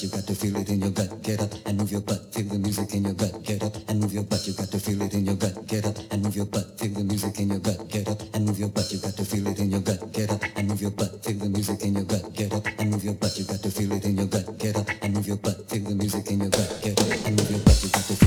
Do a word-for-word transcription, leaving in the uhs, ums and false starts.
butt, you got to feel it in your gut. Get up and move your butt, feel the music in your gut. Get up and move your butt, you got to feel it in your gut. Get up and move your butt, feel the music in your gut. Get up and move your butt, you got to feel it in your gut. Get up and move your butt, feel the music in your gut. Get up and move your butt, you got to feel it in your gut. Get up and move your butt, feel the music in your gut. Get up and move your butt, you got to